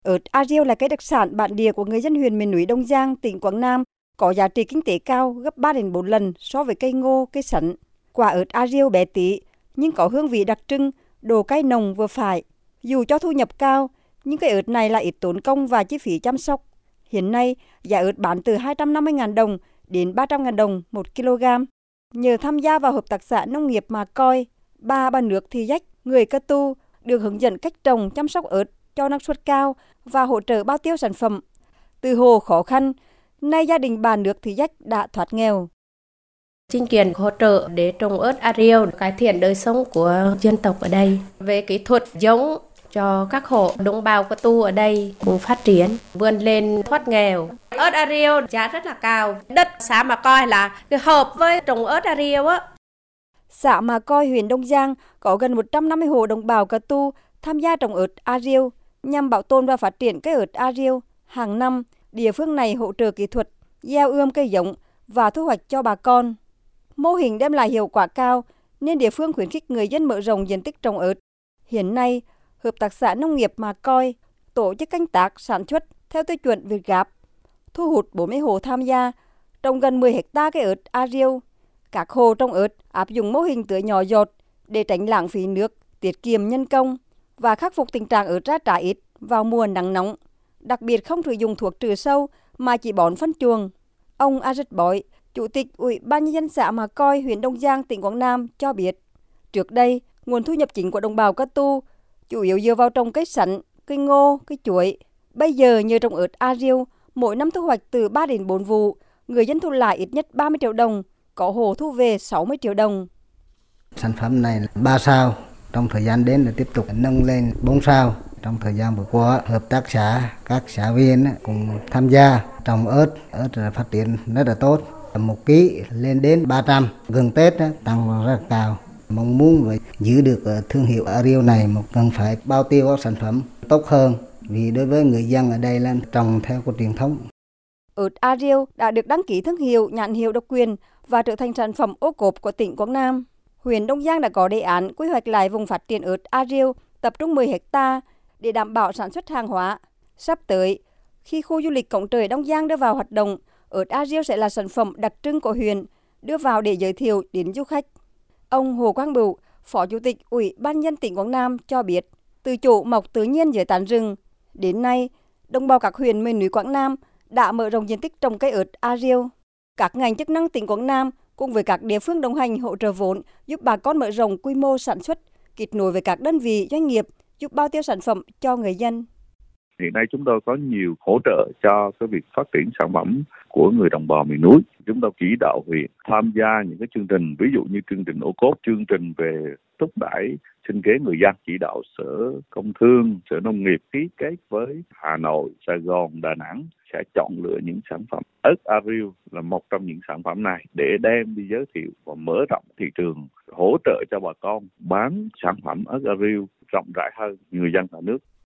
Ớt Ariel là cây đặc sản bản địa của người dân huyện miền núi Đông Giang, tỉnh Quảng Nam, có giá trị kinh tế cao gấp 3 đến 4 lần so với cây ngô, cây sắn. Quả ớt Ariel bé tí nhưng có hương vị đặc trưng, độ cay nồng vừa phải. Dù cho thu nhập cao, nhưng cây ớt này lại ít tốn công và chi phí chăm sóc. Hiện nay, giá ớt bán từ 250.000 đồng đến 300.000 đồng 1 kg. Nhờ tham gia vào hợp tác xã nông nghiệp Mà Coi, bà Nước Thị Dách, người Cơ Tu, được hướng dẫn cách trồng chăm sóc ớt cho năng suất cao và hỗ trợ bao tiêu sản phẩm. Từ hồ khó khăn, nay gia đình bà Nước Thị Dách đã thoát nghèo. Chính quyền hỗ trợ để trồng ớt Ariel, cải thiện đời sống của dân tộc ở đây. Về kỹ thuật giống cho các hộ đồng bào Cơ Tu ở đây cùng phát triển, vươn lên thoát nghèo. Ớt Ariel giá rất là cao. Đất xã Mà Coi là hợp với trồng ớt Ariel á. Xã Mà Coi, huyện Đông Giang có gần 150 hộ đồng bào Cơ Tu tham gia trồng ớt Ariel nhằm bảo tồn và phát triển cây ớt Ariel. Hàng năm, địa phương này hỗ trợ kỹ thuật, gieo ươm cây giống và thu hoạch cho bà con. Mô hình đem lại hiệu quả cao nên địa phương khuyến khích người dân mở rộng diện tích trồng ớt. Hiện nay, Hợp tác xã nông nghiệp Mà Coi tổ chức canh tác sản xuất theo tiêu chuẩn Việt Gáp, thu hút 40 hộ tham gia, trồng gần 10 hectare cây ớt Ariel. Các hộ trồng ớt áp dụng mô hình tưới nhỏ giọt để tránh lãng phí nước, tiết kiệm nhân công và khắc phục tình trạng ớt ra trái ít vào mùa nắng nóng. Đặc biệt không sử dụng thuốc trừ sâu mà chỉ bón phân chuồng. Ông A Rất Bói, Chủ tịch Ủy ban nhân dân xã Mà Coi, huyện Đông Giang, tỉnh Quảng Nam cho biết, trước đây, nguồn thu nhập chính của đồng bào Cơ Tu chủ yếu dựa vào trồng cây sắn, cây ngô, cây chuối. Bây giờ nhờ trồng ớt Ariel, mỗi năm thu hoạch từ 3 đến 4 vụ, người dân thu lại ít nhất 30 triệu đồng, có hộ thu về 60 triệu đồng. Sản phẩm này 3 sao, trong thời gian đến là tiếp tục nâng lên 4 sao. Trong thời gian vừa qua, hợp tác xã, các xã viên cùng tham gia trồng ớt phát triển rất là tốt. 1 ký lên đến 300, gần Tết tăng rất là cao. Mong muốn giữ được thương hiệu Ariel này mà cần phải bao tiêu các sản phẩm tốt hơn, vì đối với người dân ở đây là trồng theo cái truyền thống. Ớt Ariel đã được đăng ký thương hiệu, nhãn hiệu độc quyền và trở thành sản phẩm ô cốp của tỉnh Quảng Nam. Huyện Đông Giang đã có đề án quy hoạch lại vùng phát triển ớt Ariel tập trung 10 hectare để đảm bảo sản xuất hàng hóa. Sắp tới, khi khu du lịch Cổng Trời Đông Giang đưa vào hoạt động, ớt Ariel sẽ là sản phẩm đặc trưng của huyện đưa vào để giới thiệu đến du khách. Ông Hồ Quang Bửu, Phó Chủ tịch Ủy ban nhân dân tỉnh Quảng Nam cho biết, từ chỗ mọc tự nhiên dưới tán rừng, đến nay, đồng bào các huyện miền núi Quảng Nam đã mở rộng diện tích trồng cây ớt Ariel. Các ngành chức năng tỉnh Quảng Nam cùng với các địa phương đồng hành hỗ trợ vốn giúp bà con mở rộng quy mô sản xuất, kết nối với các đơn vị doanh nghiệp giúp bao tiêu sản phẩm cho người dân. Hiện nay chúng tôi có nhiều hỗ trợ cho cái việc phát triển sản phẩm của người đồng bào miền núi. Chúng tôi chỉ đạo huyện tham gia những cái chương trình, ví dụ như chương trình ô cốp, chương trình về thúc đẩy sinh kế người dân, chỉ đạo Sở Công Thương, Sở Nông nghiệp ký kết với Hà Nội, Sài Gòn, Đà Nẵng sẽ chọn lựa những sản phẩm ớt Ariel là một trong những sản phẩm này để đem đi giới thiệu và mở rộng thị trường, hỗ trợ cho bà con bán sản phẩm ớt Ariel rộng rãi hơn người dân cả nước.